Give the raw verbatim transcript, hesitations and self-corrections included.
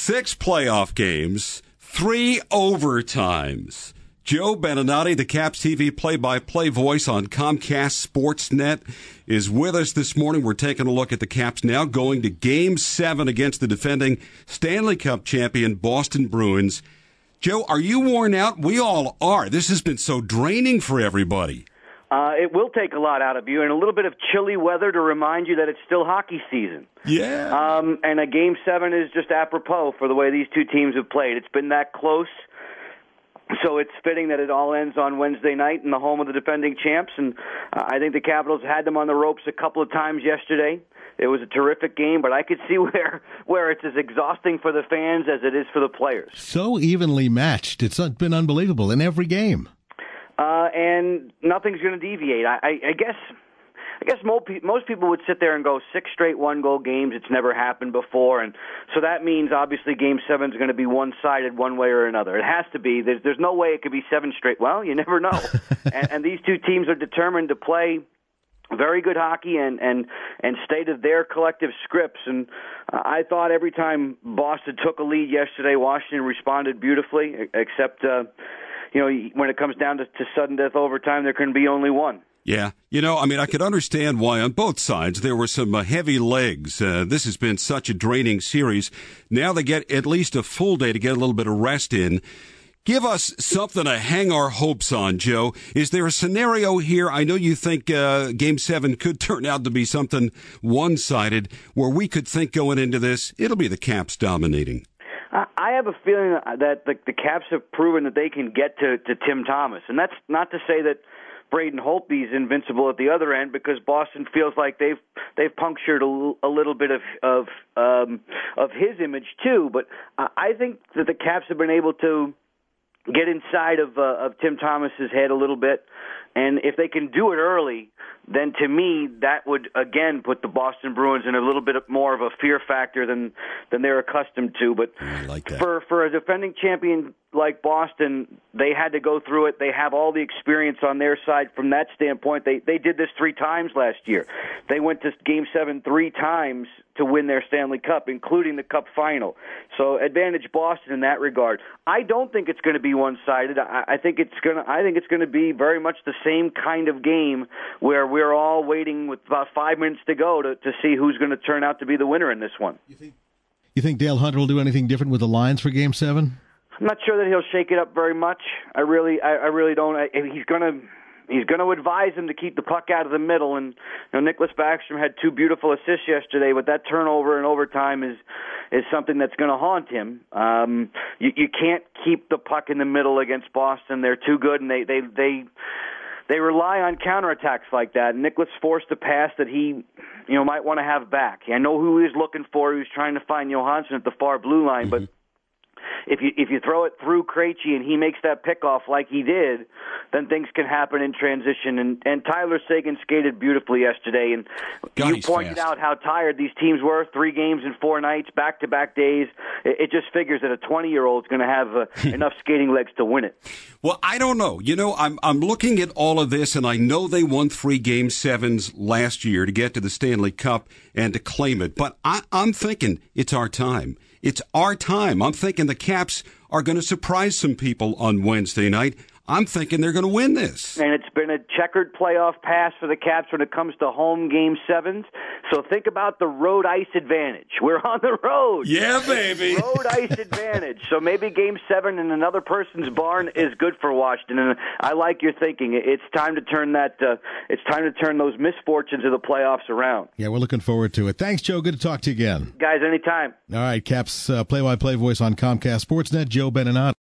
Six playoff games, three overtimes. Joe Beninati, the Caps T V play-by-play voice on Comcast Sportsnet, is with us this morning. We're taking a look at the Caps now going to Game seven against the defending Stanley Cup champion Boston Bruins. Joe, are you worn out? We all are. This has been so draining for everybody. Uh, it will take a lot out of you, and a little bit of chilly weather to remind you that it's still hockey season. Yeah. Um, and a Game seven is just apropos for the way these two teams have played. It's been that close, so it's fitting that it all ends on Wednesday night in the home of the defending champs. And uh, I think the Capitals had them on the ropes a couple of times yesterday. It was a terrific game, but I could see where, where it's as exhausting for the fans as it is for the players. So evenly matched. It's been unbelievable in every game. Uh, and nothing's going to deviate. I, I, I guess I guess most, most people would sit there and go, six straight one-goal games, it's never happened before. And so that means, obviously, Game seven is going to be one-sided one way or another. It has to be. There's, there's no way it could be seven straight. Well, you never know. and, and these two teams are determined to play very good hockey and, and, and stay to their collective scripts. And uh, I thought every time Boston took a lead yesterday, Washington responded beautifully, except, uh, you know, when it comes down to, to sudden death overtime, there can be only one. Yeah. You know, I mean, I could understand why on both sides there were some uh, heavy legs. Uh, this has been such a draining series. Now they get at least a full day to get a little bit of rest in. Give us something to hang our hopes on, Joe. Is there a scenario here? I know you think uh, Game seven could turn out to be something one-sided, where we could think going into this, it'll be the Caps dominating. I have a feeling that the, the Caps have proven that they can get to, to Tim Thomas. And that's not to say that Braden Holtby's invincible at the other end, because Boston feels like they've they've punctured a, a little bit of of um, of his image too. But I think that the Caps have been able to get inside of uh, of Tim Thomas's head a little bit, and if they can do it early, then to me that would again put the Boston Bruins in a little bit more of a fear factor than than they're accustomed to. But I like that. for for a defending champion like Boston, they had to go through it. They have all the experience on their side from that standpoint. They they did this three times last year. They went to Game seven three times to win their Stanley Cup, including the Cup final. So advantage Boston in that regard. I don't think it's going to be one-sided. I, I think it's going to. I think it's going to be very much the same kind of game where we're all waiting with about five minutes to go to, to see who's going to turn out to be the winner in this one. You think, you think Dale Hunter will do anything different with the lines for Game seven? I'm not sure that he'll shake it up very much. I really, I, I really don't. I, he's going to. He's going to advise him to keep the puck out of the middle. And you know, Nicholas Backstrom had two beautiful assists yesterday, but that turnover in overtime is is something that's going to haunt him. Um, you, you can't keep the puck in the middle against Boston. They're too good, and they they they they rely on counterattacks like that. And Nicholas forced a pass that he, you know, might want to have back. I know who he was looking for. He was trying to find Johansson at the far blue line, mm-hmm. but. If you if you throw it through Krejci and he makes that pickoff like he did, then things can happen in transition. And, and Tyler Seguin skated beautifully yesterday. And God, you pointed fast. out how tired these teams were, three games in four nights, back-to-back days. It, it just figures that a twenty-year-old is going to have uh, enough skating legs to win it. Well, I don't know. You know, I'm I'm looking at all of this, and I know they won three Game sevens last year to get to the Stanley Cup and to claim it. But I, I'm thinking it's our time. It's our time. I'm thinking the Caps are going to surprise some people on Wednesday night. I'm thinking they're going to win this. And it's been a checkered playoff pass for the Caps when it comes to home Game sevens. So think about the road ice advantage. We're on the road. Yeah, baby. Road ice advantage. So maybe Game seven in another person's barn is good for Washington. And I like your thinking. It's time to turn that. Uh, it's time to turn those misfortunes of the playoffs around. Yeah, we're looking forward to it. Thanks, Joe. Good to talk to you again. Guys, anytime. All right, Caps uh, play-by-play voice on Comcast Sportsnet, Joe Beninati.